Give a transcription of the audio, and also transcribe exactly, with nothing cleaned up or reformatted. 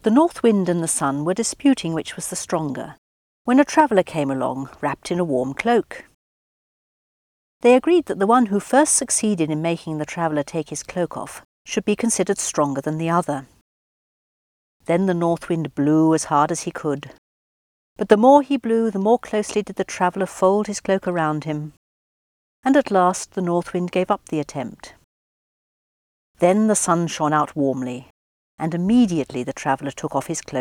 The North Wind and the Sun were disputing which was the stronger, when a traveller came along, wrapped in a warm cloak. They agreed that the one who first succeeded in making the traveller take his cloak off should be considered stronger than the other. Then the North Wind blew as hard as he could, but the more he blew, the more closely did the traveller fold his cloak around him, and at last the North Wind gave up the attempt. Then the Sun shone out warmly, and immediately the traveller took off his cloak